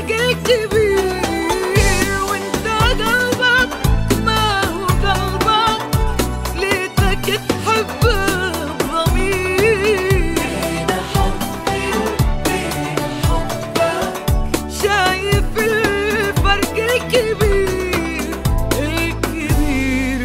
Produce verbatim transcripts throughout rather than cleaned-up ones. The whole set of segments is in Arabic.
الفرق الكبير، وانت قلبك ما هو قلبك، ليتك تحب بضمير. بين حبي وبين حبك شايف الفرق الكبير الكبير.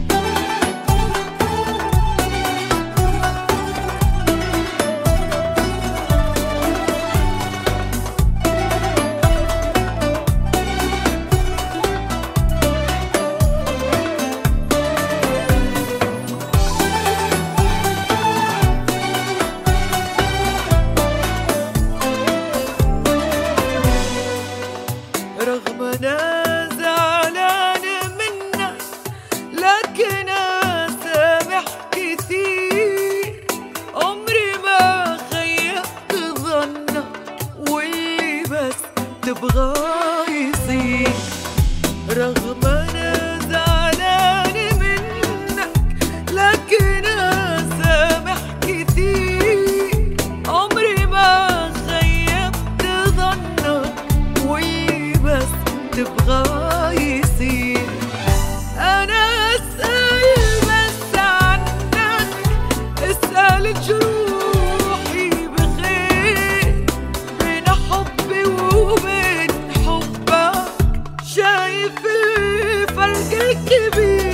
رغم انا زعلان منك لكن اسامح كتير، عمري ما خيبت ظنك واللي بس تبغاه يصير. رغم انا زعلان منك لكن اسامح كتير، عمري ما خيبت ظنك واللي بس تبغاه يصير. أنا أسأل بس عنك، اسأل جروحي بخير، بين حبي وبين حبك شايف الفرق الكبير.